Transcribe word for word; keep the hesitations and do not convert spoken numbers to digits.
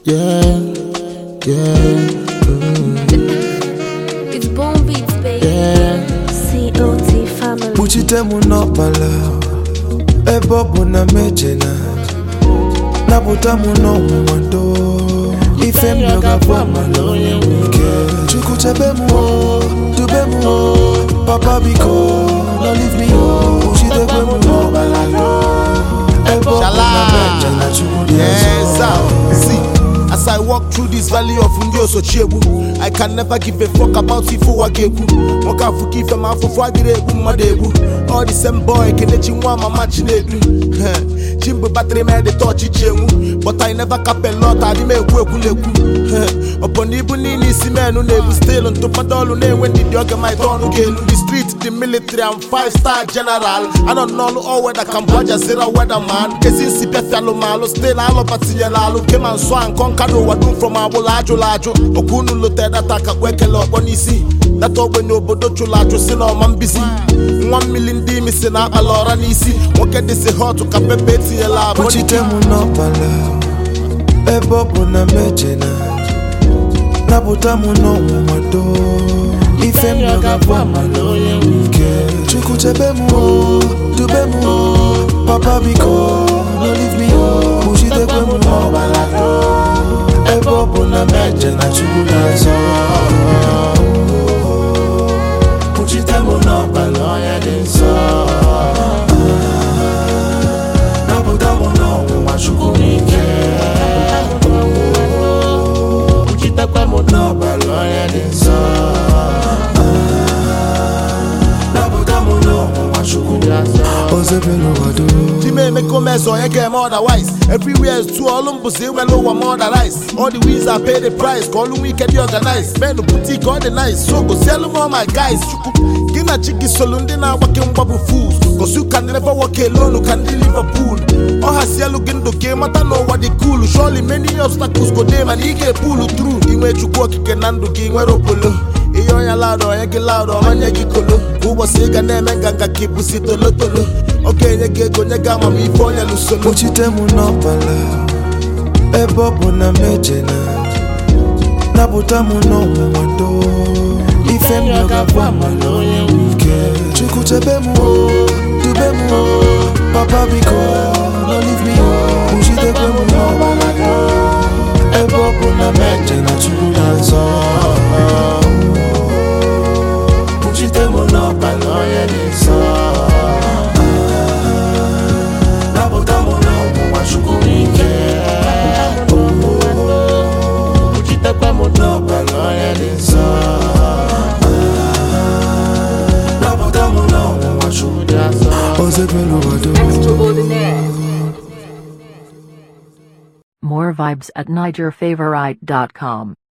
Yeah, yeah. Mm. It's Bone Beats, baby. Yeah. C O T family. Muchitemu no bala. Ebobu na mejena. Nabutamu no mwando. Ifem yoga kwa maloye wike. Chukutebemu o, dubemu o. Papa biko, no leave me o. Muchitemu no bala. Ebobu na mejena. Yes, sir. See. As I walk through this valley of Ndio Sochiebu, I can never give a fuck about Ifo Wagebu. Moka Fuki from Afo Fwagirebu Madebu. All the same boy can let you want my match nedu. Chimbo battery man the touch chemu. But I never cap a lot, I didn't make work leku. Upon Ibunini Simenu never still on top of all name when the dog my turn again. The street, the military, and five star general. I don't know all whether Cambodia zero weather man. Kesin Sipia Fellow Malo, still all of Patialalu, came and swang Kado wadu from our lajo lajo. Okunu lote data kakwekelo bonisi. That all when no bodo chulajo sin or man busy. One million D missing out a lora nisi. What get this hot to capepeti a la Muchitemu no bala. Ebobu na mejena. Nabutamu no mwado. Ifem yoga kwa maloye wike. Chukutebemu o, dubemu o. Papa biko, no leave me o. Muchitemu no bala. Ebobu na mejena chukulazo. Muchitemu no baloye dinso. Nabutamu no mwachukunike. Muchitemu no baloye dinso. Nabutamu no mwachukunike. Ozebelo wadu. Time me commerce or get more otherwise. Everywhere is too all um pussy well lower more than rice. All the wheels are pay the price. Call them weekend organized. Men boutique all the nice. So go sell them all my guys. Gina chiki solundi na working bubble fools. Cause you can never walk alone, you can deliver food. Oh has yellow in the game, I don't know what they cool. Surely many obstacles go them and he get pull through. In where you walk, you can undo king where opolo. Iyo ya loud or yaki loud or manya gikolo. Who was sick and then ganga keep pussy to lotolo. Okay, you get on your gamma me for your lusolo. Muchitemu no bala. Ebobu na mejena. Nabutamu no mwando. Ifem yoga kwa maloye wike. Chukutebemu o, dubemu o. Papa biko, no leave me o. Muchitemu no bala. Ebobu na mejena chukulazo. Muchitemu no baloye dinso. Nabutamu no mwachukunike. Muchitemu no baloye dinso. Nabutamu no mwachukunike. Ozebelo wadu. More vibes at niger favorite dot com.